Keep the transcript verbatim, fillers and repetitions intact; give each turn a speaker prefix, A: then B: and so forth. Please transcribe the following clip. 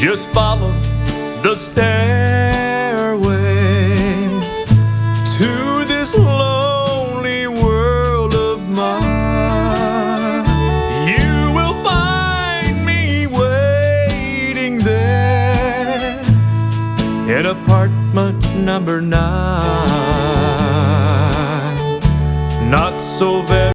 A: Just follow the stairway to this lonely world of mine. You will find me waiting there in apartment number nine. Not so very